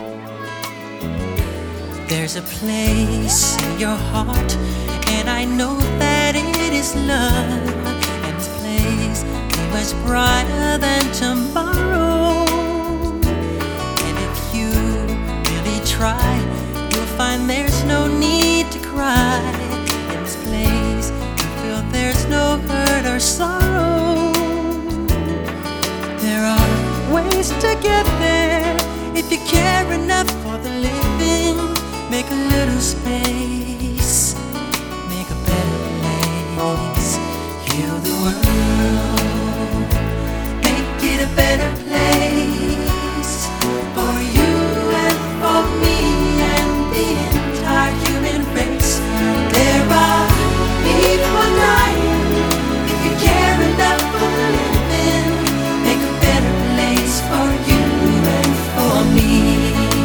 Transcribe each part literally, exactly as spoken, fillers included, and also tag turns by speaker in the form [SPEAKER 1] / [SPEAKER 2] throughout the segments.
[SPEAKER 1] There's a place in your heart, and I know that it is love. And this place is much brighter than tomorrow. And if you really try, you'll find there's no need to cry. In this place, you feel there's no hurt or sorrow. There are ways to get there if you care enough for the living. Make a little space, make a better place. Heal the world, make it a better place for you and for me and the entire human race. There are people dying. If you care enough for the living, make a better place for you and for me.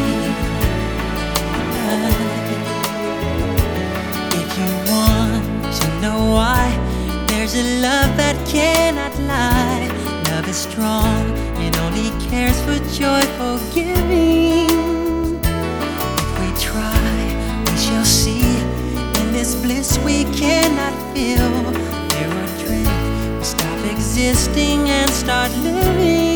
[SPEAKER 1] If you want to know why, there's a love that cannot lie. Love is strong, it only cares for joyful giving. If we try, we shall see. In this bliss we cannot feel, there will drift, we stop existing and start living.